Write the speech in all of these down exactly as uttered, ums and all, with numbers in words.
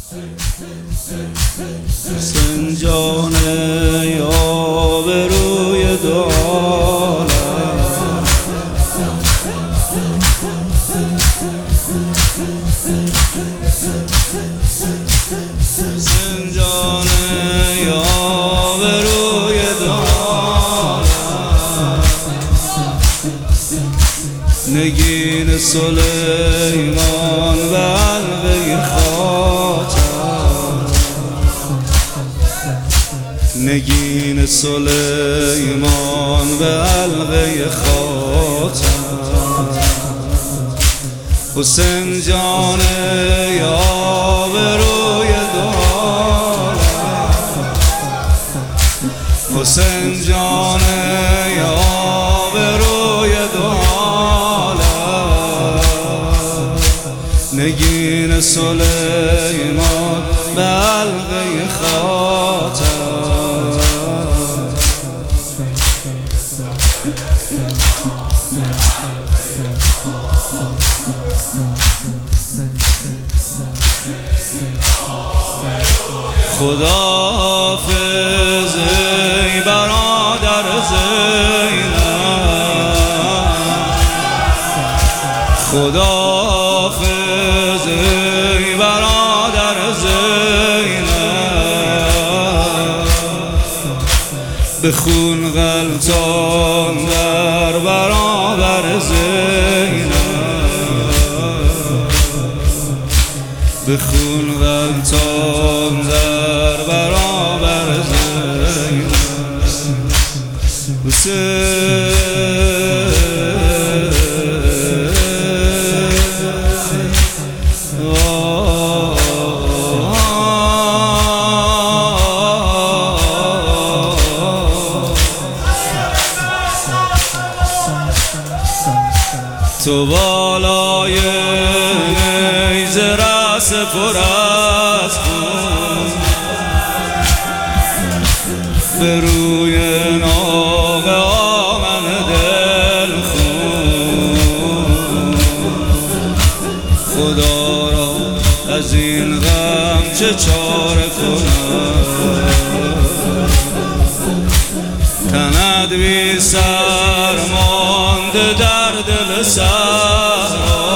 سنجانه آبروی دو عالم سنجانه آبروی دو عالم نگین سلیمان و حلقه خاتم نگین سلیمان به حلقه خاتم حسین جان آبروی دو عالم حسین جان آبروی دو عالم نگین سلیمان به حلقه خاتم خداحافظ ای برادر زینب خداحافظ ای برادر زینب به خون غلطان در برابر زینب به خون غلطان در برابر زینب حسین تو بالای نیزه رأس پر از خون به روی ناقه آمن دل خون خدا را از این غم چه چاره کنم تند بی سر مانده در دل صحرا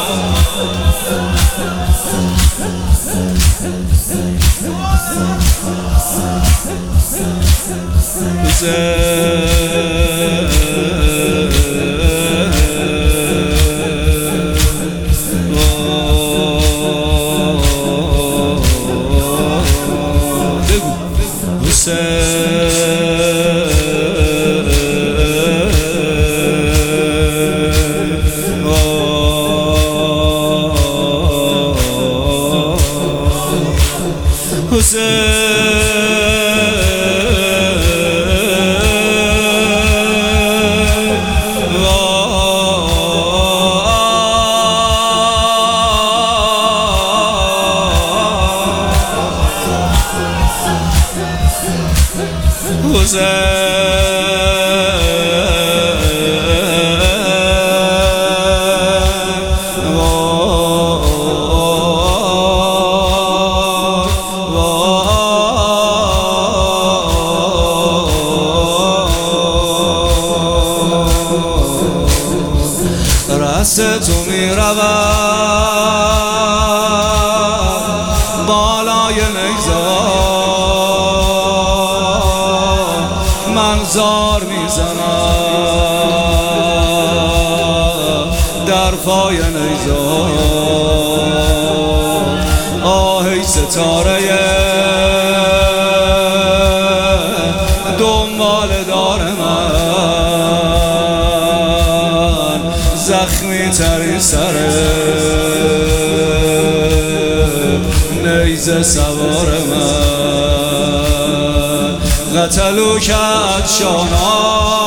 رست تو می رود بالای نیزار من زار می زنم در پای نیزار آهی ستاره دنبال دار من زخمی ترین سر نیزه سوار من قتلو کرد شانا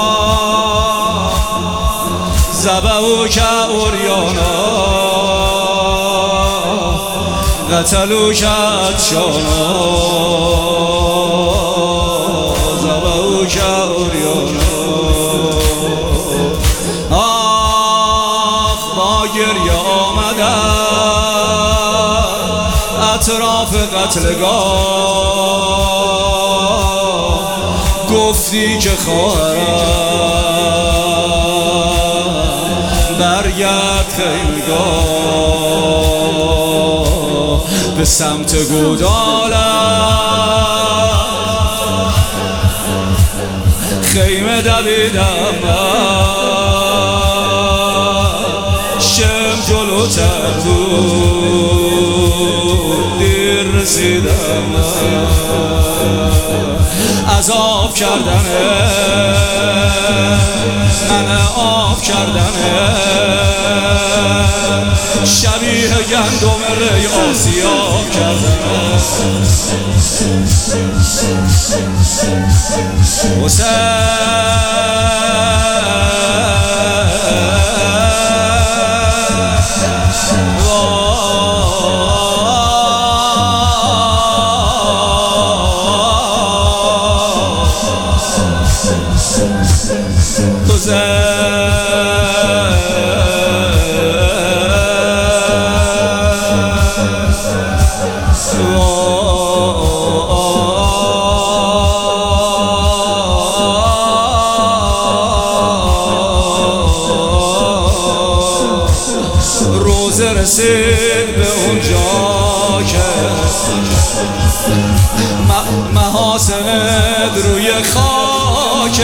زبهو کرد اوریانا قتلو کرد شانا زبهو کرد اوریانا گریه آمدن اطراف قتلگاه گفتی که خواهرم برگرد خیمگاه به سمت گودالم خیمه دویدم شم جلوتر بود دیر رسیدم عذاب کردنه من آب کردنه شبیه گندم ری آسیاب کردنه روزه رسید به اونجا که محاسنت روی خاک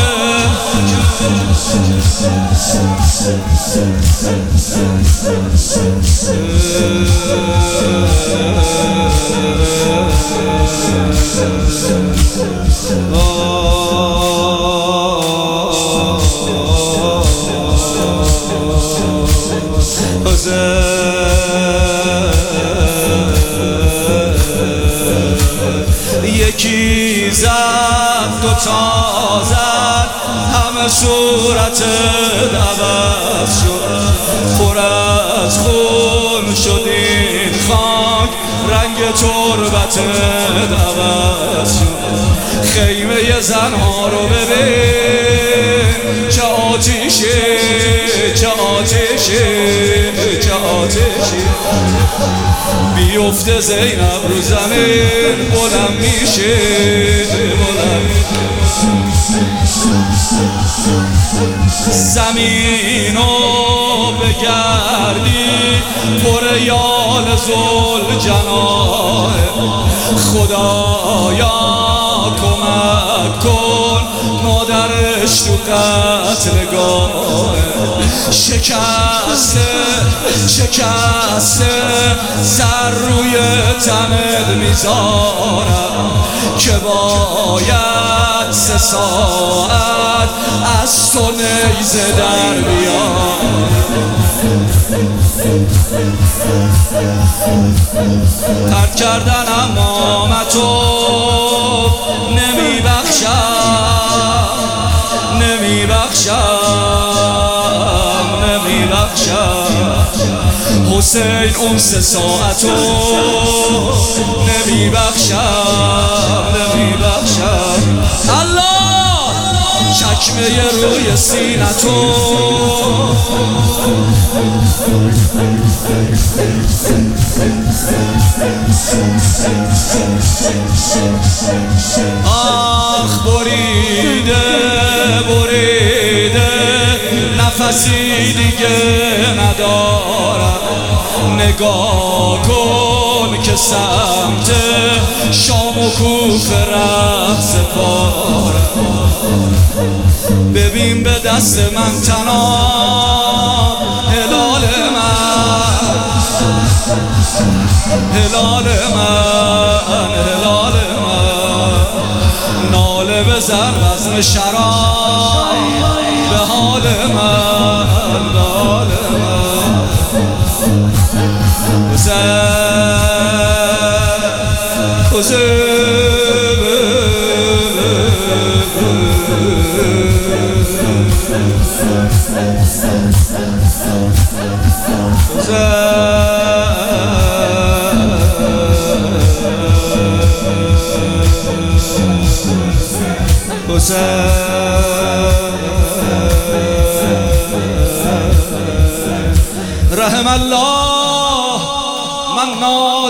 یکی زد دوتا زد همه صورت عوض شد پر از خون شد این خاک رنگ تربت عوض شد خیمه زنها رو ببین چه آتیشه چه آتیشه چه آتیشه بیفته زینب رو زمین بلند میشه بلند زمینو بگردی پر یال زل جناه خدایا کمک کن مادرش تو قتلگاه شکسته شکسته سر روی تنت میذارم که باید سه ساعت از تو نیزه در بیام ترک کردن امامتو نمیبخشم نمیبخشم نمیبخشم حسین اون سه ساعتو نمیبخشم نمیبخشم الله چکمه روی سینتو آخ بریده بریده نفسی دیگه ندارم نگاه کن که سمت شام و کوفه ره سپارم ببین به دست من تناب هلال من هلال من هلال من ناله بزن وزن شراب به حال من به حال من حسین رحم الله من